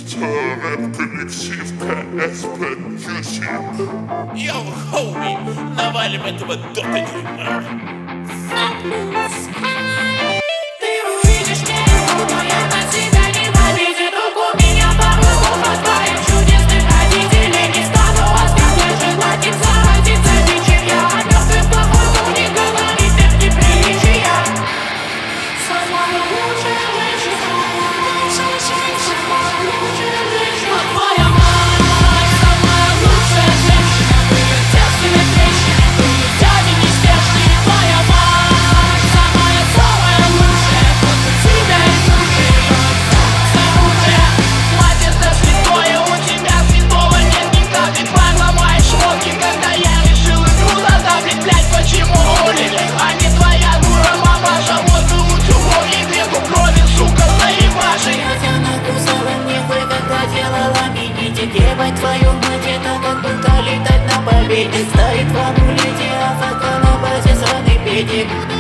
рэп-коллектив КСП-Юси. Йоу, хоуми, навалим этого дота дерьма. Ты увидишь меня, но я на тебя ненавидит. Руку меня по-русски от твоих чудесных родителей. Не стану оставлять желать им заразиться дичью. Я о мертвых плохому не говорит, это неприличия. Самая лучшая женщина, самая лучшая женщина. Твоя мать, самая лучшая женщина. Ты естественная женщина, ты дядя неспешный. Твоя мать, самая лучшая. После тебя и лучшая, лучшая. Мать, это святое, у тебя святого нет никак. Ты поломаешь руки, когда я решил игру задавлить. Блять, почему улили, а не твоя дура мамаша. Вот и лучше волни веку крови, сука, заебаши. Я тебя накусала нехуй, когда делала мини-ти. Ебать твою мать, это как будто летать на победе. Стоит в амулете, а фото на базе сраный педик.